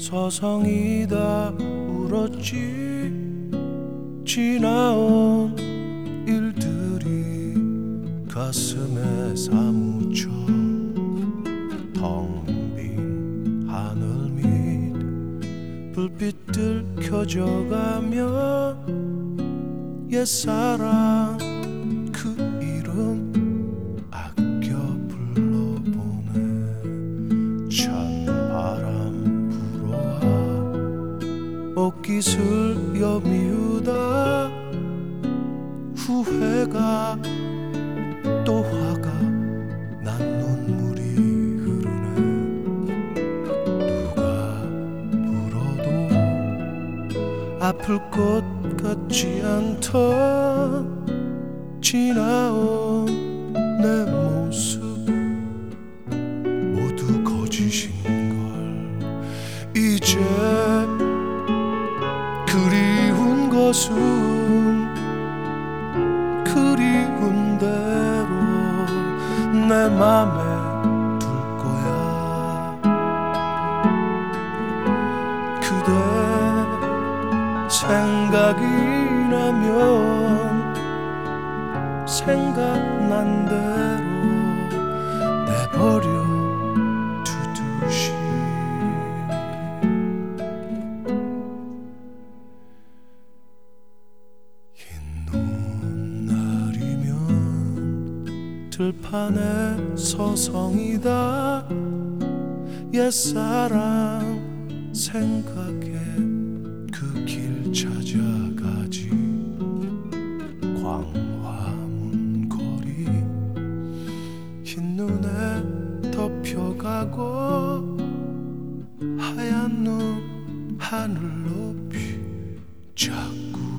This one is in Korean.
서성이다 울었지. 지나온 일들이 가슴에 사무쳐 텅 빈 하늘 밑 불빛들 켜져가며 옛사랑 그 이름 아껴 불러보네. 찬 바람 불어와 옷깃을 여미우다 후회가 또 화가 난 눈물이 흐르네. 누가 불어도 아플 것 같지 않던 지나온 내 모습 모두 거짓인걸. 이제 그리운 것은 그리운 대로 내 맘에 둘 거야. 그대 생각이 나면 생각난 대로 내버려 두듯이. 흰 눈날이면 들판에 서성이다 옛사랑 생각해 그 길 찾아가지. 광화문 거리 흰눈에 덮여가고 하얀 눈 하늘 높이 자꾸